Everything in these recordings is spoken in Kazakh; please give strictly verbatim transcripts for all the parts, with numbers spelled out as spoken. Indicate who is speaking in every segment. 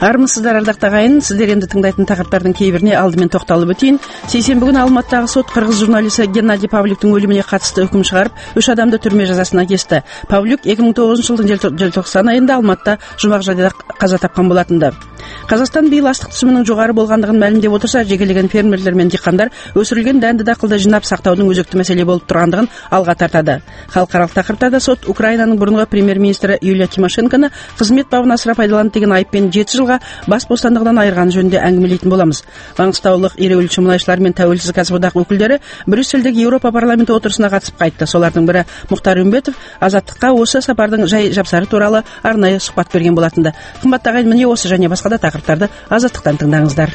Speaker 1: Армысыздар, ардақты ағайын, сіздер енді тыңдайтын тақырыптардың кейбіріне алдымен тоқталып өтейін. Сейсенбі күні Алматыдағы сот қырғыз журналисі Геннадий Павлюктің өліміне қатысты үкім шығарып, үш адамды түрме жазасына кесті. Павлюк екі мың тоғызыншы жылдың желтоқсан айында Алматыда жұмбақ жағдайда қаза тапқан болатынды. Қазақстан биыл астық түсімінің жоғары болғандығын мәлімдеп отырса, жекелеген фермерлер мен диқандар өсірілген дәнді дақылды жинап сақтаудың өзекті мәселе болып тұрғандығын алға тартады. Халықаралық тақырыптарда сот Украинаның бұрынғы премьер-министрі Юлия Тимошенконы қызмет бабын асыра пайдаланды деген айыппен жеті жылға бас бостандығынан айырғаны жөнінде әңгімелейтін боламыз. Маңғыстаулық ереуілші мұнайшылар мен тәуелсіз кәсіподақ өкілдері Брюссельдегі Еуропа парламенті отырысына қатысып қайтты. Солардың бірі Мұхтар Үмбетов Азаттыққа осы сапардың жай жапсары туралы арнайы сұхбат берген болатынды. Қымбатты ағайын, міне осы және басқа да тақырыптарды Азаттықтан тыңдаңыздар.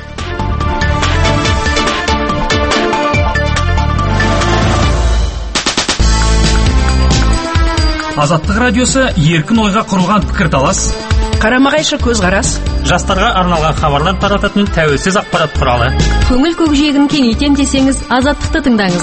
Speaker 2: Азаттық радиосы еркін ойға құрылған пікірталас,
Speaker 1: қарама-қайшы көзқарас,
Speaker 2: жастарға арналған хабарлар тарататын тәуелсіз ақпарат құралы.
Speaker 3: Көңіл көкжиегін кеңейтем десеңіз, Азаттықты тыңдаңыз.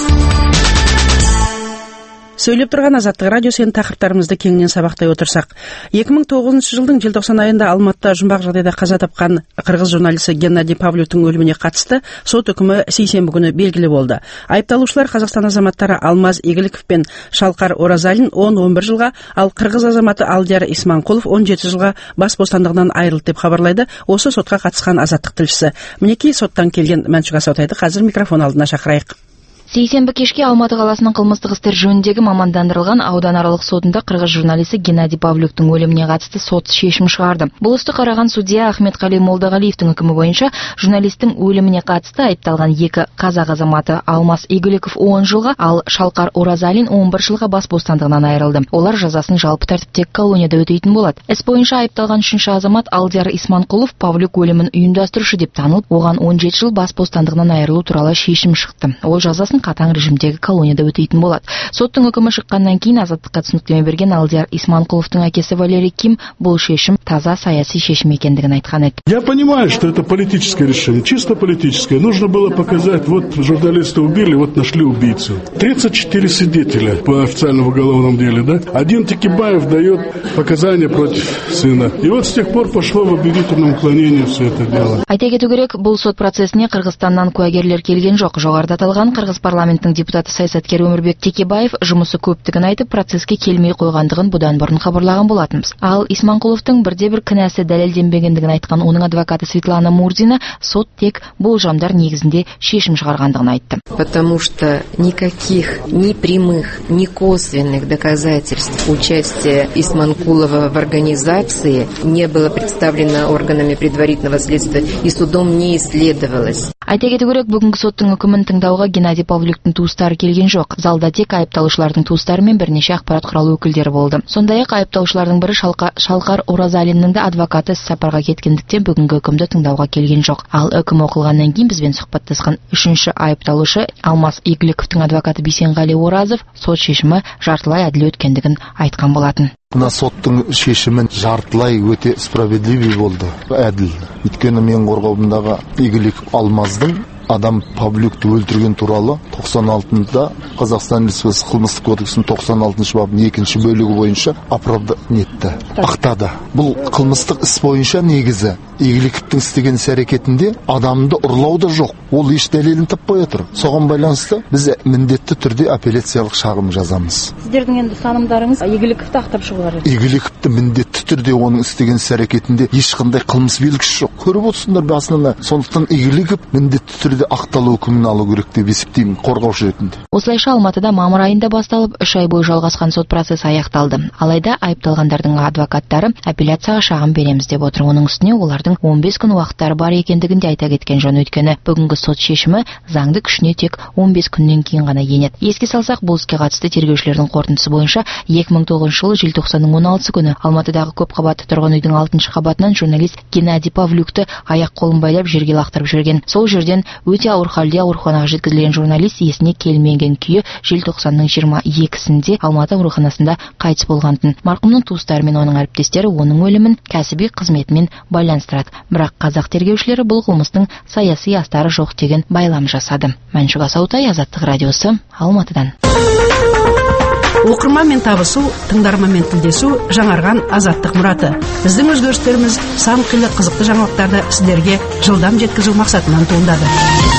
Speaker 1: Сөйлеп тұрған Азаттық радиосын тақырыптарымызды кеңінен сабақтай отырсақ, екі мың тоғызыншы жылдың желтоқсан айында Алматыда жұмбақ жағдайда қаза тапқан қырғыз журналисі Геннадий Павлюктің өліміне қатысты сот үкімі сейсенбі күні белгілі болды. Айыпталушылар Қазақстан азаматтары Алмаз Игіліков пен Шалқар Оразалин он он бір жылға, ал қырғыз азаматы Алдияр Исманқұлов он жеті жылға бас бостандығынан айырылды деп хабарлайды осы сотқа қатысқан Азаттық тілшісі. Мінекей соттан келген Мәншүк Асаутайды қазір микрофон алдына шақырайық.
Speaker 4: Сейсенбі кешке Алматы қаласының қылмыстық істер жөніндегі мамандандырылған ауданаралық сотында қырғыз журналисі Геннадий Павлюктің өліміне қатысты сот шешім шығарды. Бұл істі қараған судья Ахметқали Молдағалиевтің үкімі бойынша журналистің өліміне қатысты айыпталған екі қазақ азаматы Алмаз Игіліков он жылға, ал Шалқар Оразалин он бір жылға бас бостандығынан айырылды. Олар жазасын жалпы тәртіптегі колонияда өтейтін болады. Іс бойынша айыпталған үшінші азамат Алдияр Исманқұлов Павлюк өлімін ұйымдастырушы деп танылып, оған он жеті жыл бас бостандығынан айырылу туралы шешім шықты. Ол жазасын қатаң режимдегі колонияда өтейтін болады. Соттың үкімі шыққаннан кейін Азаттыққа түсініктеме берген Алдияр Исманқұловтың әкесі Валерий Ким бұл шешім таза саяси шешім екендігін айтқан еді.
Speaker 5: Я понимаю, что это политическое решение, чисто политическое. Нужно было показать, вот журналиста убили, вот нашли убийцу. тридцать четыре свидетеля по официальному уголовному делу, да? Один Текибаев дает показания против сына. И вот с тех пор пошло в обвинительном уклонении все это дело.
Speaker 4: Айта кету керек, бұл сот процесіне Қырғызстаннан куәгерлер келген жоқ. Жоғарыда аталған Қырғыз парламенттің депутаты саясаткер Өмірбек Текебаев жұмысы көптігін айтып, процеске келмей қойғандығын бұдан бұрын хабарлаған болатынбыз. Ал Исманқұловтың бірде-бір кінәсі дәлелденбегендігін айтқан оның адвокаты Светлана Мурзина сот тек болжамдар негізінде шешім шығарғандығын айтты.
Speaker 6: Потому что никаких ни прямых, ни косвенных доказательств участия Исманқулова в организации не было представлено органами предварительного следствия и судом не исследовалось.
Speaker 4: Айта кету керек, бүгінгі соттың үкімін тыңдауға Геннадий Павлюктің туыстары келген жоқ. Залда тек айыпталушылардың туыстары мен бірнеше ақпарат құралы өкілдері болды. Сондай-ақ айыпталушылардың бірі Шалқар Оразалиннің де адвокаты сапарға кеткендіктен бүгінгі үкімді тыңдауға келген жоқ. Ал үкім оқылғаннан кейін бізбен сұхбаттасқан үшінші айыпталушы Алмаз Игіліковтің адвокаты Бейсенғали Оразов сот шешімі жартылай әділ өткендігін айтқан болатын.
Speaker 7: Мына соттың шешімін жартылай өте справедливый болды, әділ. Өйткені мен қорғауымдағы Игіліков Алмаздың адам Павлюкті өлтірген туралы тоқсан алтыншы Қазақстан Республикасы қылмыстық кодексінің тоқсан алтыншы бабының екінші бөлігі бойынша оправдание етті, ақтады. Бұл қылмыстық іс бойынша негізі Игіліковтің істеген іс-әрекетінде адамды ұрлау да жоқ. Ол еш дәлелін таппай отыр. Соған байланысты біз міндетті түрде апелляциялық шағым жазамыз.
Speaker 8: Сіздердің енді ұстанымдарыңыз Игіліковті ақтап шығуға.
Speaker 7: Игіліковті міндетті түрде оның істеген іс-әрекетінде ешқандай қылмыс белгісі жоқ. Көріп отырсыңдар басынан. Сондықтан Игіліков міндетті түрде ақталу үкімін алу керек деп есептеймін, қорғаушы ретінде.
Speaker 4: Осылайша Алматыда мамыр айында басталып, үш ай бойы жалғасқан сот процесі аяқталды. Алайда айыпталғандардың адвокаттары апелляцияға шағым береміз деп отыр. Оның үстіне олардың он бес күн уақыттары бар екендігін де айта кеткен жөн. Өйткені бүгінгі сот шешімі заңды күшіне тек он бес күннен кейін ғана енеді. Еске салсақ, бұл іске қатысты тергеушілердің қорытындысы бойынша екі мың тоғызыншы жылы желтоқсанның он алтысы күні Алматыдағы көп қабатты тұрғын үйдің алтыншы қабатынан журналист Геннадий Павлюкті аяқ-қолын байлап жерге лақтырып жүрген. Сол жерден өте ауыр халде ауруханаға жеткізілген журналист есіне келмеген күйі желтоқсанның жиырма екісінде Алматы ауруханасында қайтыс болғантын. Марқұмның туыстары мен оның әріптестері оның өлімін кәсіби қызметімен байланыстырады. Бірақ қазақ тергеушілері бұл қылмыстың саяси астары жоқ деген байлам жасады. Мәншүк Асаутай, Азаттық радиосы, Алматыдан.
Speaker 1: Оқырманмен табысу, тыңдарманмен тілдесу жаңарған азаттық мұраты. Біздің өзгерістеріміз сан қилы қызықты жаңалықтарды сіздерге жылдам жеткізу мақсатынан туындады.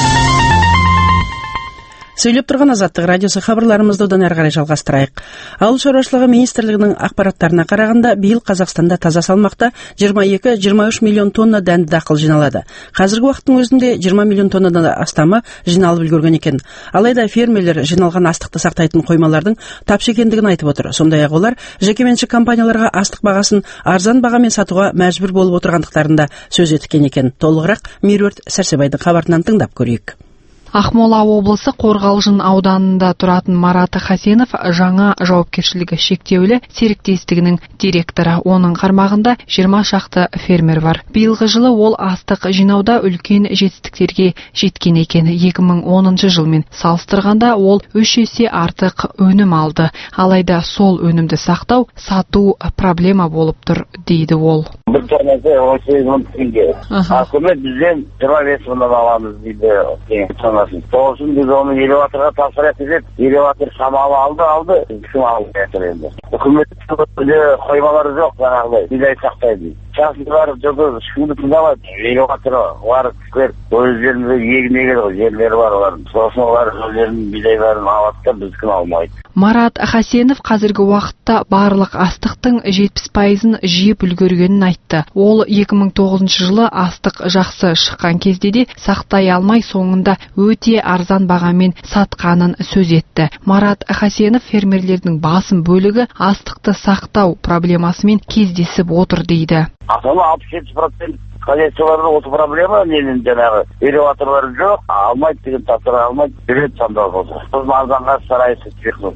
Speaker 1: Сөйлеп тұрған азаттық радиосы хабарларымызды одан әрі қарай жалғастырайық. Ауыл шаруашылығы министрлігінің ақпараттарына қарағанда, биыл Қазақстанда таза салмақта жиырма екі - жиырма үш миллион тонна дәнді дақыл жиналады. Қазіргі уақыттың өзінде жиырма миллион тоннадан астамы жиналып үлгерген екен. Алайда фермерлер жиналған астықты сақтайтын қоймалардың тапшы екендігін айтып отыр. Сондай-ақ олар жекеменшік компанияларға астық бағасын арзан бағамен сатуға мәжбүр болып отырғандықтарында сөз еткен екен. Толығырақ Меруерт Сәрсебайдың хабарынан тыңдап көрейік.
Speaker 9: Ақмола облысы Қорғалжын ауданында тұратын Марат Хасенов жаңа жауапкершілігі шектеулі серіктестігінің директоры. Оның қармағында жиырма шақты фермер бар. Биылғы жылы ол астық жинауда үлкен жетістіктерге жеткен екен. екі мың оныншы жылмен салыстырғанда ол үш есе артық өнім алды. Алайда сол өнімді сақтау, сату проблема болып тұр, дейді ол.
Speaker 10: Бір тоннасы он сегіз мың теңге. Үкімет бізден жиырма бес мыңнан аламыз дейді. Тоғызын біз оны элеваторға тапсырады деп, элеватор шамалы алды, алды, кім алып жатыр енді. Үкіметтің қоймалары жоқ, жаңағыдай, бидай сақтайды. Шахсылар жоғы шыңды тыңдамады, элеваторы бар кісілер, өздерінде егін егеді ғой, жерлері бар олардың. Сосын олар өздерінің бидайларын алады да біздікін алмайды.
Speaker 9: Марат Хасенов қазіргі уақытта барлық астықтың жетпіс пайызын жиып үлгергенін айтты. Ол екі мың тоғызыншы жылы астық жақсы шыққан кезде де сақтай алмай соңында өте арзан бағамен сатқанын сөз етті. Марат Хасенов фермерлердің басым бөлігі астықты сақтау проблемасымен кездесіп отыр дейді.
Speaker 10: Асалы алпыс жеті процент коллекцияларда осы проблема, ненің жаңағы элеваторлары жоқ, алмайды деген тапсыра алмайды, береді сандалып отыр. Біз арзанға сарайсы тек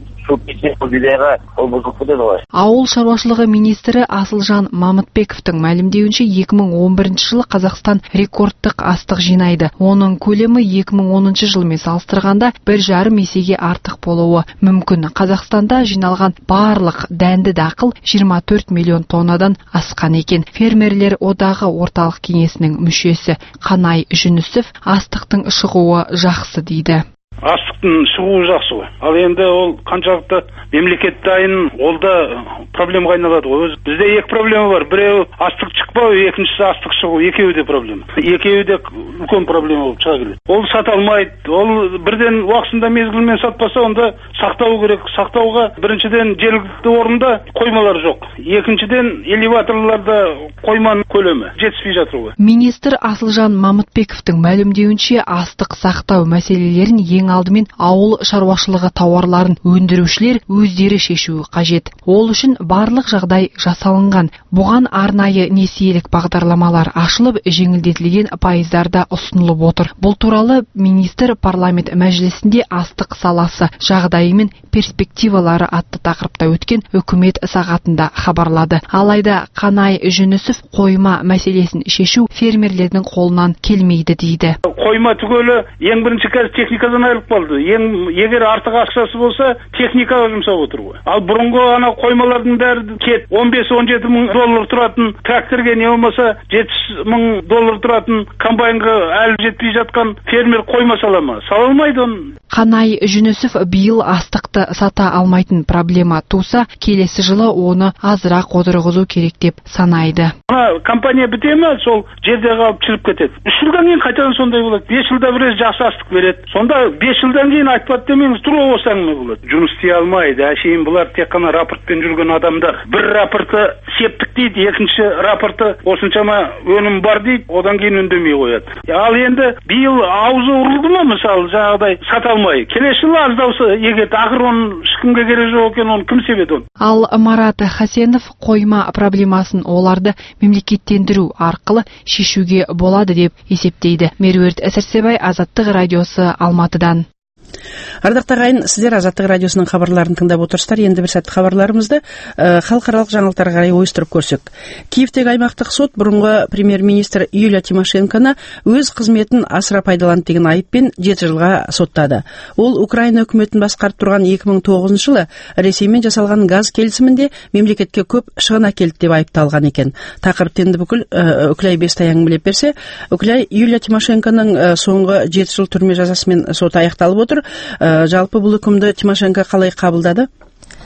Speaker 9: Ауыл шаруашылығы министрі Асылжан Мамытбековтың мәлімдеуінше екі мың он бірінші жылы Қазақстан рекордтық астық жинайды. Оның көлемі екі мың оныншы жылмен салыстырғанда бір жарым есеге артық болуы мүмкін. Қазақстанда жиналған барлық дәнді дақыл жиырма төрт миллион тоннадан асқан екен. Фермерлер одағы орталық кеңесінің мүшесі Қанай Жүнісов астықтың шығуы жақсы дейді.
Speaker 11: Астықтың шығуы жақсы ғой. Ал енді ол қаншалықты мемлекет дайын, ол да проблемаға айналады ғой. Бізде екі проблема бар. Біреу астық шықпау, екіншісі астық шығу. Екеуі де проблема. Екеуі де үлкен проблема болып шыға келеді. Ол сата алмайды. Ол бірден уақытында мезгілмен сатпаса, онда сақтау керек. Сақтауға біріншіден жергілікті орында қоймалар жоқ. Екіншіден элеваторларда қойманың көлемі жетіспей жатыр ғой.
Speaker 9: Министр Асылжан Мамытбековтың мәлімдеуінше астық сақтау мәселелерін ең алдымен ауыл шаруашылығы тауарларын өндірушілер өздері шешуі қажет. Ол үшін барлық жағдай жасалынған. Бұған арнайы несиелік бағдарламалар ашылып, жеңілдетілген пайыздарда ұсынылып отыр. Бұл туралы министр парламент мәжілісінде астық саласы жағдайы мен перспективалары атты тақырыпта өткен үкімет сағатында хабарлады. Алайда Қанай Жүнісов қойма мәселесін шешу фермерлердің қолынан келмейді дейді.
Speaker 11: Қойма түгелі ең бірінші қазір техникадан айырылып қалды. Ең егер артық ақшасы болса, техникаға жұмсап отыр ғой. Ал бұрынғы ана қоймалардың бәрі кет он бес он жеті мың доллар тұратын тракторге, не болмаса жетпіс мың доллар тұратын комбайнға әлі жетпей жатқан фермер қойма сала ма? Сала алмайды оны.
Speaker 9: Қанай Жүнісов биыл астықты сата алмайтын проблема туса, келесі жылы оны азырақ отырғызу керек деп санайды.
Speaker 11: Ана компания біте ме, сол жерде қалып чіліп кетеді. Үш жылдан кейін қайтадан сондай болады. Бес жылда біраз жақсы астық береді. Сонда бес жылдан кейін айтпады демеңіз, тұра осы әңгіме болады. Жұмыс істей алмайды. Әшейін бұлар тек қана рапортпен жүрген адамдар. Бір рапорты септік дейді, екінші рапорты осыншама өнім бар дейді, одан кейін үндемей қояды. Ал енді биыл аузы ұрылды ма, мысалы, жаңағыдай сата алмай. Келесі жылы аздаусы егет, ақыр оның ешкімге керек жоқ екен, оны кім себеді оны?
Speaker 9: Ал Марат Хасенов қойма проблемасын оларды мемлекеттендіру арқылы шешуге болады деп есептейді. Меруерт Сәрсебай, Азаттық радиосы, Алматыдан.
Speaker 1: Ардақты ағайын, сіздер Азаттық радиосының хабарларын тыңдап отырсыздар. Енді бір сәтті хабарларымызды ә, халықаралық жаңалықтарға қарай ойыстырып көрсек. Киевтегі аймақтық сот бұрынғы премьер-министр Юлия Тимошенконы өз қызметін асыра пайдаланды деген айыппен жеті жылға соттады. Ол Украина үкіметін басқарып тұрған екі мың тоғызыншы жылы Ресеймен жасалған газ келісімінде мемлекетке көп шығын әкелді деп айыпталған екен. Тақырыпты енді бүкіл ә, Үкілай Бестаяң біліп берсе, Үкілай Юлия Тимошенконың ә, соңғы жеті жыл түрме жазасымен соты аяқталып отыр. Ә, жалпы бұл үкімді Тимошенко қалай қабылдады?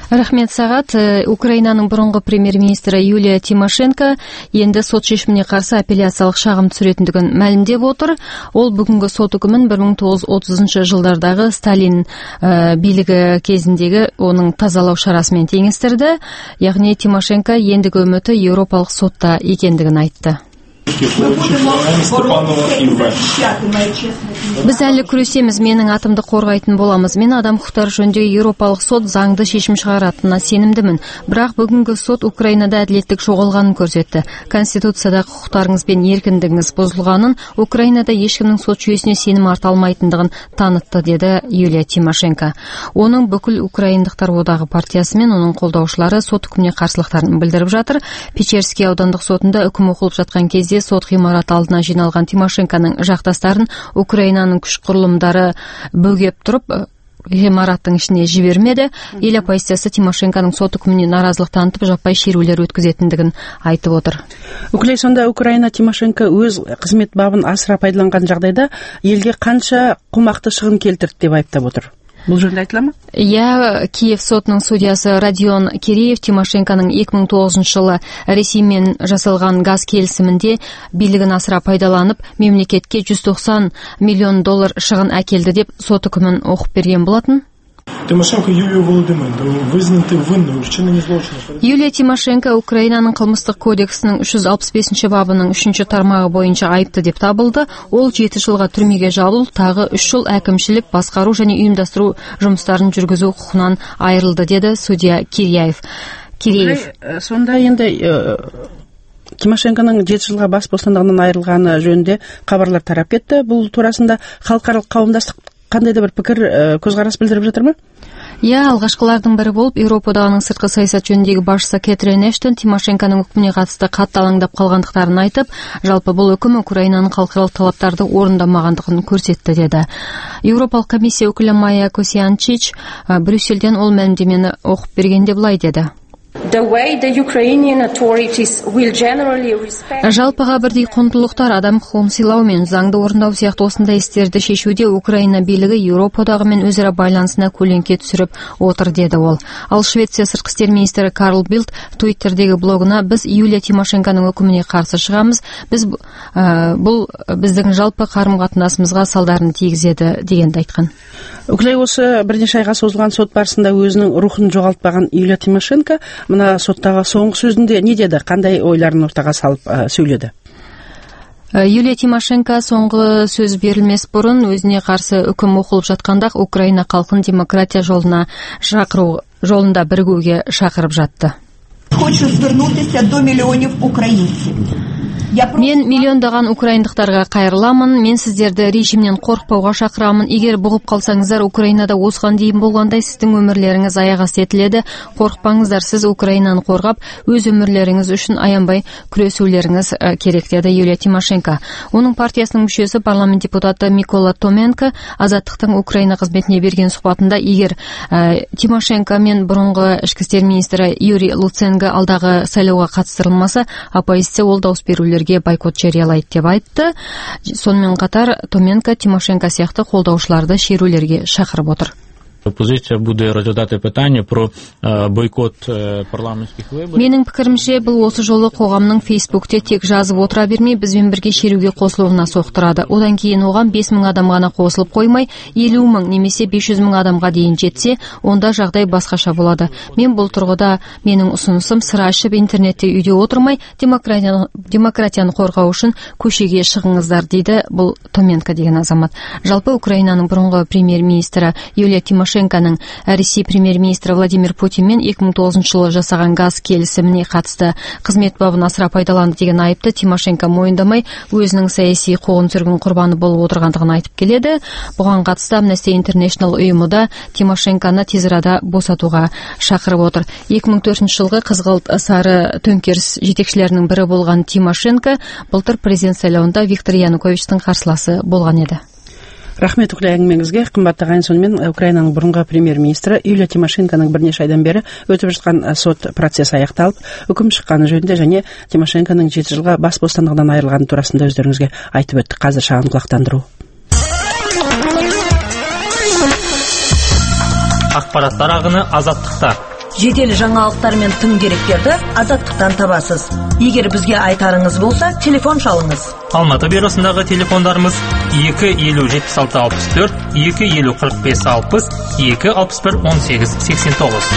Speaker 3: Рахмет сағат. Украинаның бұрынғы премьер-министрі Юлия Тимошенко енді сот шешіміне қарсы апелляциялық шағым түсіретіндігін мәлімдеп отыр. Ол бүгінгі сот үкімін бір мың тоғыз жүз отызыншы жылдардағы Сталин ә, билігі кезіндегі оның тазалау шарасымен теңестірді. Яғни Тимошенко ендігі үміті Еуропалық сотта екендігін айтты. Біз әлі күресеміз, менің атымды қорғайтын боламыз. Мен адам құқықтары жөніндегі Еуропалық сот заңды шешім шығаратынына сенімдімін. Бірақ бүгінгі сот Украинада әділеттік жоғалғанын көрсетті. Конституцияда құқықтарыңыз бен еркіндігіңіз бұзылғанын, Украинада ешкімнің сот жүйесіне сенім арта алмайтындығын танытты, деді Юлия Тимошенко. Оның бүкіл украиндықтар одағы партиясы мен оның қолдаушылары сот үкіміне қарсылықтарын білдіріп жатыр. Печерский аудандық сотында үкім оқылып жатқан кезде сот ғимарат алдына жиналған Тимошенконың жақтастарын Украинаның күш құрылымдары бөгеп тұрып ғимараттың ішіне жібермеді. Ел оппозициясы Тимошенконың сот үкіміне наразылық танытып, жаппай шерулер өткізетіндігін айтып отыр.
Speaker 1: Өкілей сонда Украина Тимошенко өз қызмет бабын асыра пайдаланған жағдайда елге қанша қомақты шығын келтірді деп айыптап отыр. Бұл жөнінде айтыла ма?
Speaker 3: Я Киев сотының судьясы Родион Киреев Тимошенконың екі мың тоғызыншы жылы Ресеймен жасалған газ келісімінде билігін асыра пайдаланып, мемлекетке жүз тоқсан миллион доллар шығын әкелді деп сот үкімін оқып берген болатын.
Speaker 12: Тимошенко Юлию Володимировну вызнанты винной в чинении злочинов.
Speaker 3: Юлия Тимошенко Украинаның қылмыстық кодексінің үш жүз алпыс бесінші бабының үшінші тармағы бойынша айыпты деп табылды. Ол жеті жылға түрмеге жабылып, тағы үш жыл әкімшілік, басқару және ұйымдастыру жұмыстарын жүргізу құқығынан айырылды, деді судья Киреев. Киреев.
Speaker 1: Сонда енді Тимошенконың жеті жылға бас бостандығынан айырылғаны жөнінде хабарлар тарап кетті. Бұл турасында халықаралық қауымдастық қандай да бір пікір көзқарас білдіріп жатыр ма?
Speaker 3: Я, алғашқылардың бірі болып, Еуропа одағының сыртқы саясат жөніндегі басшысы Кэтрин Эштон Тимошенконың үкіміне қатысты қатты алаңдап қалғандықтарын айтып, жалпы бұл үкім Украинаның халықаралық талаптарды орындамағандығын көрсетті, деді. Еуропалық комиссия өкілі Майя Косьянчич Брюссельден ол мәлімдемені оқып бергенде былай деді. Жалпыға бірдей құндылықтар, адам құқығын сыйлау мен заңды орындау сияқты осындай істерді шешуде Украина билігі Еуропа одағымен өзара байланысына көлеңке түсіріп отыр, деді ол. Ал Швеция сыртқы істер министрі Карл Билд Твиттердегі блогына біз Юлия Тимошенконың үкіміне қарсы шығамыз, біз ә, бұл біздің жалпы қарым-қатынасымызға салдарын тигізеді дегенді айтқан.
Speaker 1: Өкілей осы бірнеше айға созылған сот барысында өзінің рухын жоғалтпаған Юлия Тимошенко мына соттағы соңғы сөзінде не деді, қандай ойларын ортаға салып ә, сөйледі?
Speaker 3: Юлия Тимошенко соңғы сөз берілмес бұрын өзіне қарсы үкім оқылып жатқанда Украина халқын демократия жолына шақыру жолында бірігуге шақырып жатты.
Speaker 13: Хочу звернутися до миллионов украинцев.
Speaker 3: Мен миллиондаған украиндықтарға қайырыламын. Мен сіздерді режимнен қорықпауға шақырамын. Егер бұғып қалсаңыздар, Украинада осыған дейін болғандай сіздің өмірлеріңіз аяқ асты етіледі. Қорықпаңыздар, сіз Украинаны қорғап, өз өмірлеріңіз үшін аянбай күресулеріңіз керек, деді Юлия Тимошенко. Оның партиясының мүшесі парламент депутаты Микола Томенко Азаттықтың Украина қызметіне берген сұхбатында, егер ә, Тимошенко мен бұрынғы ішкі істер министрі Юрий Луценко алдағы сайлауға қатыстырылмаса, оппозиция ол дауыс берулерге бойкот жариялайды деп айтты. Сонымен қатар Томенко Тимошенко сияқты қолдаушыларды шерулерге шақырып отыр.
Speaker 2: Оппозиция буде розглядати питання про бойкот парламентских выборов.
Speaker 3: Менің пікірімше, бұл осы жолы қоғамның Фейсбукте тек жазып отыра бермей, бізбен бірге шеруге қосылуына соқтырады. Одан кейін оған бес мың адам ғана қосылып қоймай, елу мың немесе бес жүз мың адамға дейін жетсе, онда жағдай басқаша болады. Мен бұл тұрғыда менің ұсынысым сыра ішіп интернетте үйде отырмай, демократияны, демократияны қорғау үшін көшеге шығыңыздар, дейді бұл Томенко деген азамат. Жалпы Украинаның бұрынғы премьер-министрі Юлия Тимошенко Тимошенконың Ресей премьер-министрі Владимир Путинмен екі мың тоғызыншы жылы жасаған газ келісіміне қатысты қызмет бабын асыра пайдаланды деген айыпты Тимошенко мойындамай, өзінің саяси қуғын-сүргін құрбаны болып отырғандығын айтып келеді. Бұған қатысты Amnesty International ұйымы да Тимошенконы тез арада босатуға шақырып отыр. екі мың төртінші жылғы қызғылт сары төңкеріс жетекшілерінің бірі болған Тимошенко былтыр президент сайлауында Виктор Януковичтің қарсыласы болған еді.
Speaker 1: Рахмет үкілі әңгімеңізге. Қымбатты ағайын, сонымен Украинаның бұрынғы премьер-министрі Юлия Тимошенконың бірнеше айдан бері өтіп жатқан сот процесі аяқталып, үкім шыққаны жөнінде және Тимошенконың жеті жылға бас бостандығынан айырылғаны турасында өздеріңізге айтып өттік. Қазір шағын құлақтандыру.
Speaker 2: Ақпараттар ағыны Азаттықта.
Speaker 14: жедел жаңалықтар мен тың деректерді Азаттықтан табасыз. Егер бізге айтарыңыз болса, телефон шалыңыз.
Speaker 15: Алматы бюросындағы телефондарымыз екі елу жетпіс алты алпыс төрт, екі елу қырық бес алпыс, екі алпыс бір он сегіз сексен тоғыз.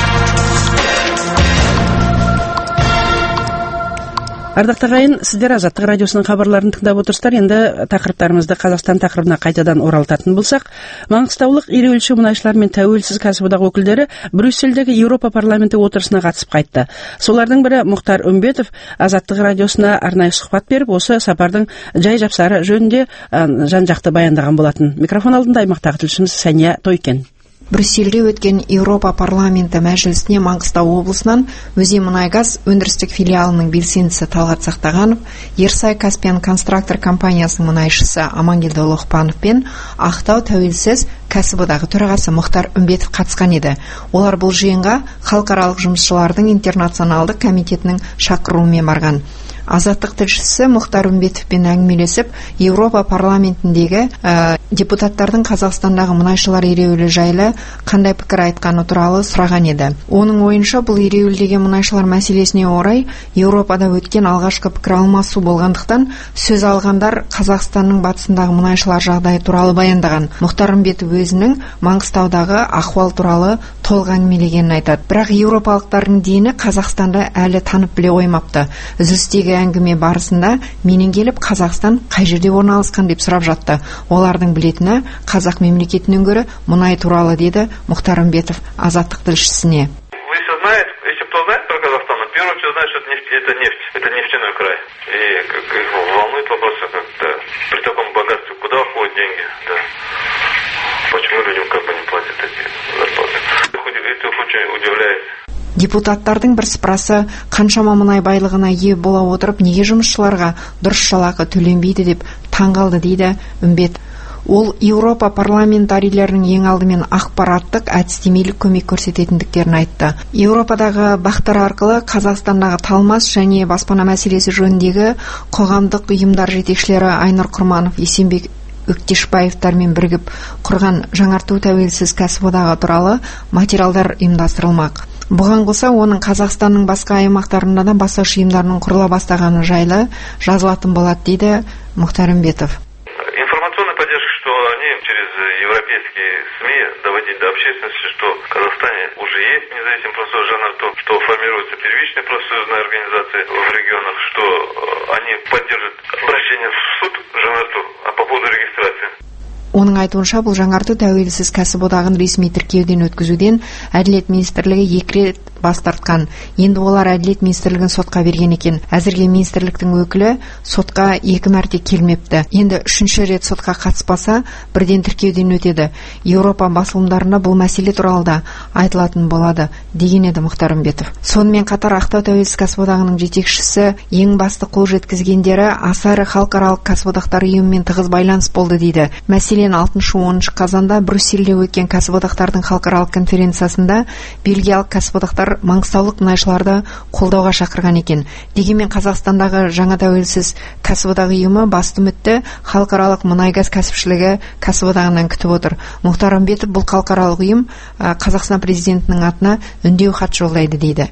Speaker 1: Ардақты ағайын, сіздер Азаттық радиосының хабарларын тыңдап отырсыздар. Енді тақырыптарымызды Қазақстан тақырыбына қайтадан оралтатын болсақ, маңғыстаулық ереуілші мұнайшылар мен тәуелсіз кәсіподақ өкілдері Брюссельдегі Еуропа парламенті отырысына қатысып қайтты. Солардың бірі Мұхтар Үмбетов Азаттық радиосына арнайы сұхбат беріп, осы сапардың жай-жапсары жөнінде жан-жақты баяндаған болатын. Микрофон алдында аймақтағы тілшіміз Сәния Тойкен.
Speaker 16: Брюссельде өткен Еуропа парламенті мәжілісіне Маңғыстау облысынан Өземұнайгаз өндірістік филиалының белсендісі Талғат Сақтағанов, Ерсай Каспиан констрактор компаниясының мұнайшысы Амангелді Лоқпанов пен Ақтау тәуелсіз кәсіподағы төрағасы Мұхтар Үмбетов қатысқан еді. Олар бұл жиынға халықаралық жұмысшылардың интернационалдық комитетінің шақыруымен барған. Азаттық тілшісі Мұхтар Үмбетовпен әңгімелесіп, Еуропа парламентіндегі ә, депутаттардың Қазақстандағы мұнайшылар ереуілі жайлы қандай пікір айтқаны туралы сұраған еді. Оның ойынша, бұл ереуілдегі мұнайшылар мәселесіне орай Еуропада өткен алғашқы пікір алмасу болғандықтан, сөз алғандар Қазақстанның батысындағы мұнайшылар жағдайы туралы баяндаған. Мұхтар Үмбетов өзінің Маңғыстаудағы ахуал туралы толық әңгімелегенін айтады. Бірақ еуропалықтардың дені Қазақстанды әлі танып біле қоймапты. Үзілістегі әңгіме барысында менен келіп Қазақстан қай жерде орналасқан деп сұрап жатты. Олардың білетіні Қазақ мемлекетінен гөрі мұнай туралы, деді Мұхтар Үмбетов Азаттық тілшісіне.
Speaker 17: Вы все знаете, если кто знает про Казахстан, в первую очередь знает, что это нефть, это нефть, это нефтяной край. И как, волнует вопрос, да, при таком богатстве куда уходят деньги, да. Почему людям как бы не платят эти зарплаты? Это очень удивляет.
Speaker 16: Депутаттардың бір сыпырасы қаншама мұнай байлығына ие бола отырып, неге жұмысшыларға дұрыс жалақы төленбейді деп таңғалды, дейді Үмбет. Ол Еуропа парламентарийлерінің ең алдымен ақпараттық әдістемелік көмек көрсететіндіктерін айтты. Еуропадағы бақтар арқылы Қазақстандағы талмас және баспана мәселесі жөніндегі қоғамдық ұйымдар жетекшілері Айнұр Құрманов, Есенбек Өктешбаевтармен бірігіп құрған жаңарту тәуелсіз кәсіподағы туралы материалдар ұйымдастырылмақ. Бұған қоса, оның Қазақстанның басқа аймақтарында да бастауыш ұйымдарының құрыла бастағаны жайлы жазылатын болады, дейді Мұхтар Үмбетов.
Speaker 17: Информационная поддержка, что они через европейские СМИ доводить до общественности, что в Казахстане уже есть независимый профсоюз «Жанарту», что формируются первичные профсоюзные организации в регионах, что они поддержат обращение в суд «Жанарту» по поводу регистрации.
Speaker 16: Оның айтуынша, бұл жаңарту тәуелсіз кәсіподағын ресми тіркеуден өткізуден Әділет министрлігі екі рет бас тартқан. Енді олар Әділет министрлігін сотқа берген екен. Әзірге министрліктің өкілі сотқа екі мәрте келмепті. Енді үшінші рет сотқа қатыспаса, бірден тіркеуден өтеді. Еуропа басылымдарында бұл мәселе туралы да айтылатын болады, деген еді Мұхтар Үмбетов. Сонымен қатар Ақтау тәуелсіз кәсіподағының жетекшісі ең басты қол жеткізгендері аса ірі халықаралық кәсіподақтар ұйымымен тығыз байланыс болды, дейді. Мәселен, алтыншы оныншы қазанда Брюссельде өткен кәсіподақтардың халықаралық конференциясында бельгиялық кәсіподақтар маңғыстаулық мұнайшыларды қолдауға шақырған екен. Дегенмен Қазақстандағы жаңа тәуелсіз кәсіподақ ұйымы басты үмітті халықаралық мұнай-газ кәсіпшілігі кәсіподағынан күтіп отыр. Мұхтар Үмбетов бұл халықаралық ұйым Қазақстан президентінің атына үндеу хат жолдайды, дейді.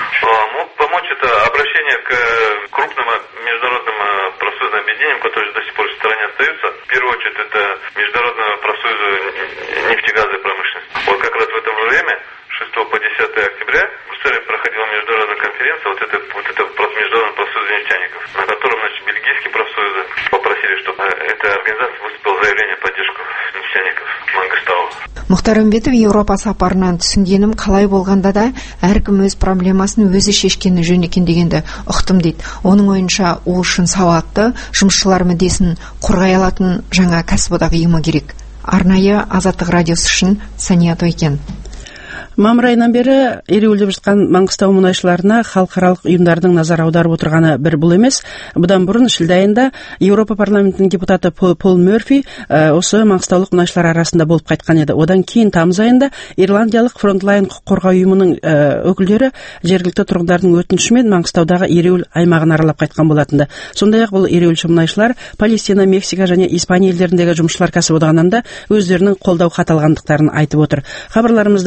Speaker 17: Которые до сих пор в стране остаются. В первую очередь это Международного профсоюза нефтегаза и промышленности. Вот как раз в это время, шестого по десятое октября, в Брюсселе проходила международная конференция, вот это, вот это Международный профсоюз нефтяников, на котором, значит, бельгийские профсоюзы попросили, чтобы эта организация выступила заявление в поддержку нефтяников Мангыстау.
Speaker 16: Мұхтар Үмбетов Еуропа сапарынан түсінгенім қалай болғанда да әркім өз проблемасын өзі шешкені жөн екен дегенді ұқтым, дейді. Оның ойынша, ол үшін сауатты, жұмысшылар мүддесін қорғай алатын жаңа кәсіподақ ұйымы керек. Арнайы Азаттық радиосы үшін Сәния Тойкен.
Speaker 1: Мамыр айынан бері ереуілдеп жатқан Маңғыстау мұнайшыларына халықаралық ұйымдардың назар аударып отырғаны бір бұл емес. Бұдан бұрын шілде айында Еуропа парламентінің депутаты Пол Мөрфи осы Маңғыстаулық мұнайшылар арасында болып қайтқан еді. Одан кейін тамыз айында Ирландиялық Фронтлайн құқық қорғау ұйымының өкілдері жергілікті тұрғындардың өтінішімен Маңғыстаудағы ереуіл аймағын аралап қайтқан болатынды. Сондай-ақ бұл ереуілші мұнайшылар Палестина, Мексика және Испания елдеріндегі жұмысшылар кәсіподағынан да өздерінің қолдау хат алғандықтарын айтып отыр. Хабарларымызда әрі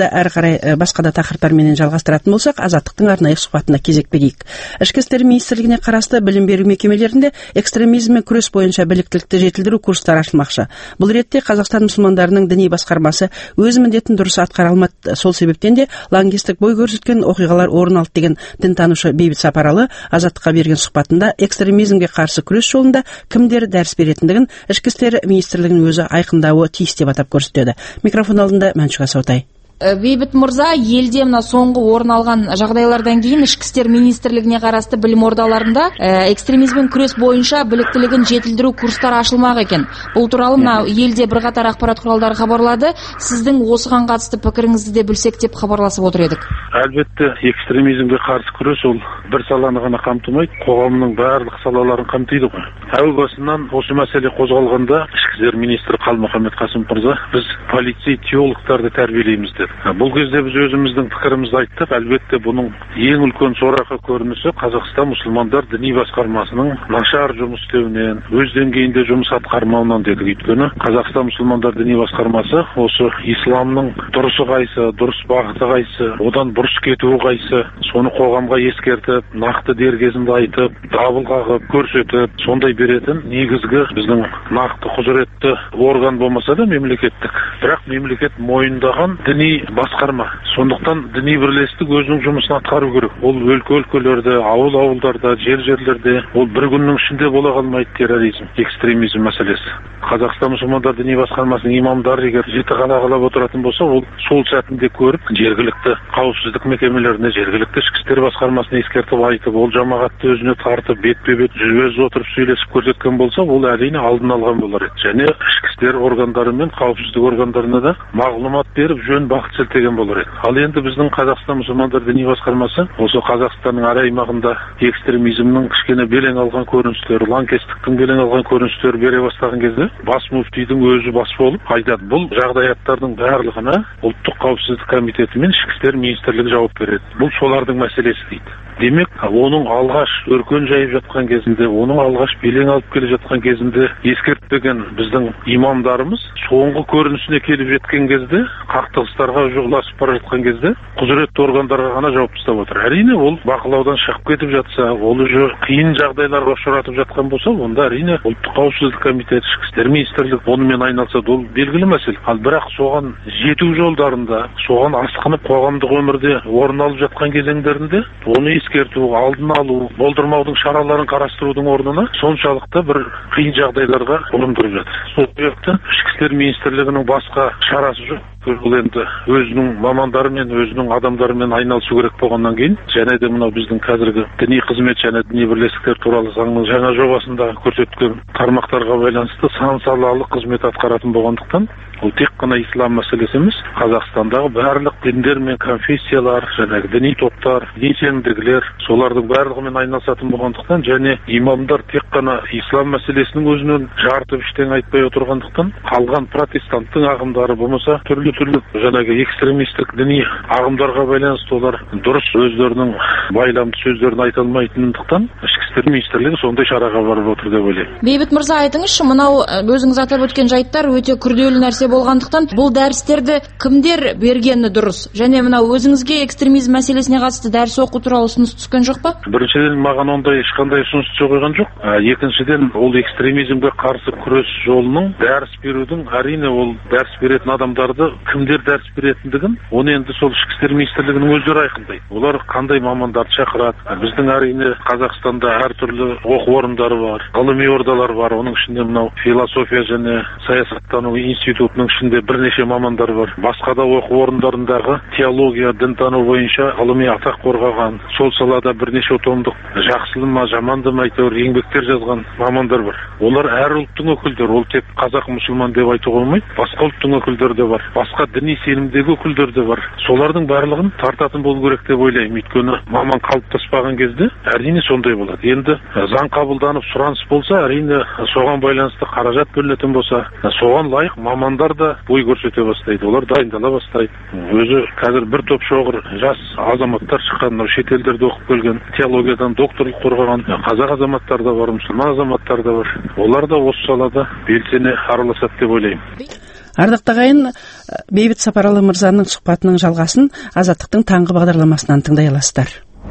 Speaker 1: қарай басқа да тақырыптармен жалғастыратын болсақ, Азаттықтың арнайы сұхбатына кезек берейік. Ішкі істер министрлігіне қарасты білім беру мекемелерінде экстремизммен күрес бойынша біліктілікті жетілдіру курстары ашылмақшы. Бұл ретте Қазақстан мұсылмандарының діни басқармасы өз міндетін дұрыс атқара алмады. Сол себептен де лаңкестік бой көрсеткен оқиғалар орын алды деген дінтанушы Бейбіт Сапаралы Азаттыққа берген сұхбатында экстремизмге қарсы күрес жолында кімдер дәріс беретіндігін ішкі істер министрлігінің өзі айқындауы тиіс деп атап көрсетеді. Микрофон алдында Мәншүк Асаутай.
Speaker 8: Бейбіт мырза, елде мына соңғы орын алған жағдайлардан кейін ішкі істер министрлігіне қарасты білім ордаларында экстремизммен күрес бойынша біліктілігін жетілдіру курстары ашылмақ екен. Бұл туралы мына елде бірқатар ақпарат құралдары хабарлады. Сіздің осыған қатысты пікіріңізді де білсек деп хабарласып отыр едік.
Speaker 11: Әлбетте, экстремизмге қарсы күрес ол бір саланы ғана қамтымайды, қоғамның барлық салаларын қамтиды ғой. Әуел басынан осы мәселе қозғалғанда ішкі істер министрі Қалмұханбет Қасымов мырза, біз полицей теологтарды тәрбиелейміз деді. Бұл кезде біз өзіміздің пікірімізді айттық. Әлбетте бұның ең үлкен сорақы көрінісі Қазақстан мұсылмандар діни басқармасының нашар жұмыс істеуінен, өз деңгейінде жұмыс атқармауынан дедік. Өйткені Қазақстан мұсылмандар діни басқармасы осы исламның дұрысы қайсы, дұрыс бағыты қайсы, одан бұрыс кетуі қайсы, соны қоғамға ескертіп, нақты дер кезінде айтып, дабыл қағып, көрсетіп, сондай беретін негізгі біздің нақты құзыретті орган болмаса да мемлекеттік. Бірақ мемлекет мойындаған діни басқарма. Сондықтан діни бірлестік өзінің жұмысын атқару керек. Ол өлке-өлкелерде, ауыл-ауылдарда, жер-жерлерде, ол бір күннің ішінде бола қалмайды терроризм, экстремизм мәселесі. Қазақстан мұсылмандар діни басқармасының имамдары егер жіті қадағалап отыратын болса, ол сол сәтінде көріп, жергілікті қауіпсіздік мекемелеріне, жергілікті ішкі істер басқармасына ескертіп айтып, ол жамағатты өзіне тартып, бетпе-бет жүз отырып сөйлесіп көрсеткен болса, ол әрине алдын алған болар еді. Және ішкі істер органдары мен қауіпсіздік органдарына да мағлұмат беріп, жөн бағыт сілтеген болар еді. Ал енді біздің Қазақстан мұсылмандар діни басқармасы осы Қазақстанның әр аймағында экстремизмнің кішкене белең алған көріністері, лаңкестіктің белең алған көріністері бере бастаған кезде бас муфтидің өзі бас болып айтады. Бұл жағдаяттардың барлығына ұлттық қауіпсіздік комитеті мен ішкі істер министрлігі жауап береді. Бұл солардың мәселесі дейді. Демек, оның алғаш өркен жайып жатқан кезінде, оның алғаш белең алып келе жатқан кезінде ескертпеген біздің имамдарымыз соңғы көрінісіне келіп жеткен кезде, қақтығыстарға жоласып бара жатқан кезде, құзыретті органдарға ғана жауап тастап отыр. Әрине, ол бақылаудан шығып кетіп жатса, ол уже қиын жағдайларға ұшыратып жатқан болса, онда әрине ұлттық қауіпсіздік комитеті, ішкі істер министрлігі онымен айналысады, ол белгілі мәселе. Ал бірақ соған жету жолдарында, соған асқынып қоғамдық өмірде орын алып жатқан кезеңдерінде, оны ескерту, алдын алу, болдырмаудың шараларын қарастырудың орнына соншалықты бір қиын жағдайларға ұрындырып жатыр. Сол себепті ішкі істер министрлігінің басқа шарасы жоқ. Ол енді өзінің мамандарымен, өзінің адамдарымен айналысу керек болғаннан кейін, және де мынау біздің қазіргі діни қызмет және діни бірлестіктер туралы заңның жаңа жобасында көрсеткен тармақтарға байланысты сан салалы қызмет атқаратын болғандықтан, ол тек қана ислам мәселесі емес, Қазақстандағы барлық діндер мен конфессиялар, және діни топтар, діни сенімдегілер, солардың барлығымен айналысатын болғандықтан, және имамдар тек қана ислам мәселесінің өзінен жартып іштен айтпай отырғандықтан, қалған протестанттың ағымдары болмаса түрлі түрлі жаңағы экстремистік діни ағымдарға байланысты олар дұрыс өздерінің байламды сөздерін айта алмайтындықтан ішкі істер министрлігі сондай шараға барып отыр деп ойлаймын.
Speaker 8: Бейбіт мырза, айтыңызшы, мынау өзіңіз атап өткен жайттар өте күрделі нәрсе болғандықтан, бұл дәрістерді кімдер бергені дұрыс? Және мынау өзіңізге экстремизм мәселесіне қатысты дәріс оқу туралы ұсыныс түскен жоқ па?
Speaker 11: Біріншіден, маған ондай ешқандай ұсыныс қойған жоқ. Екіншіден, ол экстремизмге қарсы күрес жолының дәріс берудің, әрине ол дәріс беретін адамдарды кімдер дәріс беретіндігін, оны енді сол ішкі істер министрлігінің өздері айқындайды. Олар қандай мамандарды шақырады? Біздің әрине Қазақстанда әртүрлі оқу орындары бар, ғылыми ордалар бар. Оның ішінде мынау философия және саясаттану институтының ішінде бірнеше мамандар бар. Басқа да оқу орындарындағы теология, дінтану бойынша ғылыми атақ қорғаған, сол салада бірнеше томдық жақсылы ма, жаманды ма әйтеуір еңбектер жазған мамандар бар. Олар әр ұлттың өкілдері, ол тек қазақ мұсылман деп айтуға болмайды. Басқа ұлттың өкілдері де бар, басқа діни сенімдегі өкілдері де бар. Солардың барлығын тартатын болу керек деп ойлаймын. Өйткені маман қалыптаспаған кезде әрине сондай болады. Енді заң қабылданып сұраныс болса, әрине соған байланысты қаражат бөлінетін болса, соған лайық мамандар да бой көрсете бастайды. Олар дайындала бастайды. Өзі қазір бір топ шоғыр жас азаматтар шыққан, шетелдерде оқып келген, теологиядан докторлық қорғаған қазақ азаматтар да бар, мұсылман азаматтар да бар. Олар да осы салада белсене араласады деп ойлаймын.
Speaker 1: Ардақтағы ағайын, Бейбіт Сапаралы мырзаның сұхбатының жалғасын Азаттықтың таңғы бағдарламасынан тыңдай аласыздар.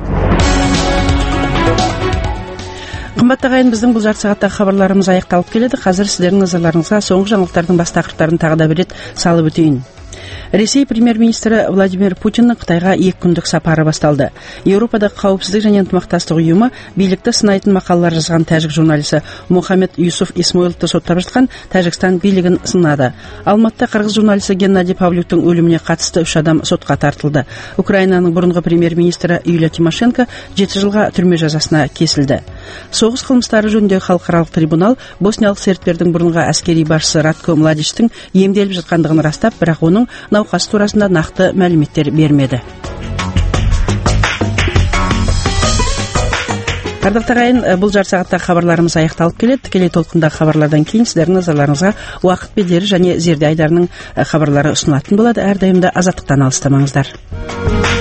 Speaker 1: Қымбатты ағайын, біздің бұл жарты сағаттағы хабарларымыз аяқталып келеді. Қазір сіздердің назарларыңызға соңғы жаңалықтардың бас тақырыптарын тағы да бір рет салып өтейін. Ресей премьер-министрі Владимир Путиннің Қытайға екі күндік сапары басталды. Еуропадағы қауіпсіздік және ынтымақтастық ұйымы билікті сынайтын мақалалар жазған тәжік журналисі Мухаммед Юсуф Исмоиловты соттап жатқан Тәжікстан билігін сынады. Алматыда қырғыз журналисі Геннадий Павлюктің өліміне қатысты үш адам сотқа тартылды. Украинаның бұрынғы премьер-министрі Юлия Тимошенко жеті жылға түрме жазасына кесілді. Соғыс қылмыстары жөніндегі халықаралық трибунал босниялық сербтердің бұрынғы әскери басшысы Ратко Младичтің емделіп жатқандығын растап, бірақ оның науқасы турасында нақты мәліметтер бермеді. Ардақтағы ағайын, бұл жарты сағаттағы хабарларымыз аяқталып келеді. Тікелей толқындағы хабарлардан кейін сіздердің назарларыңызға уақыт белдері және Зерде Айдарының хабарлары ұсынылатын болады. Әрдайым да Азаттықтан алыстамаңыздар.